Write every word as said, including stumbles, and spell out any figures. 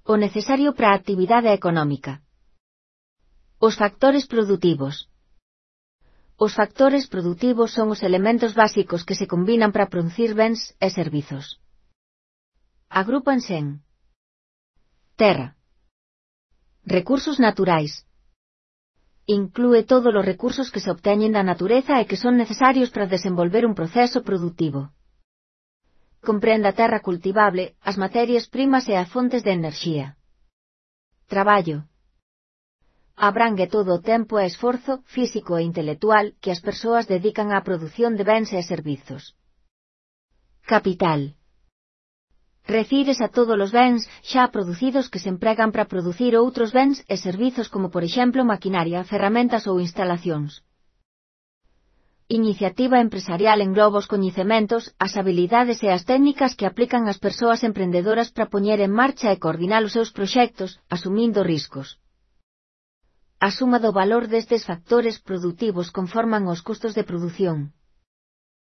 O necesario para a actividade económica. Os factores produtivos. Os factores produtivos son os elementos básicos que se combinan para producir bens e servizos. Agrúpanse en terra. Recursos naturais. Inclúe todos os recursos que se obteñen da natureza e que son necesarios para desenvolver un proceso productivo. Comprende a terra cultivable, as materias primas e as fontes de enerxía. Traballo. Abrangue todo o tempo e esforzo físico e intelectual que as persoas dedican á produción de bens e servizos. Capital. Refírese a todos os bens xa producidos que se empregan para producir outros bens e servizos como por exemplo maquinaria, ferramentas ou instalacións. Iniciativa empresarial engloba os coñecementos, as habilidades e as técnicas que aplican as persoas emprendedoras para poñer en marcha e coordinar os seus proxectos, asumindo riscos. A suma do valor destes factores produtivos conforman os custos de produción.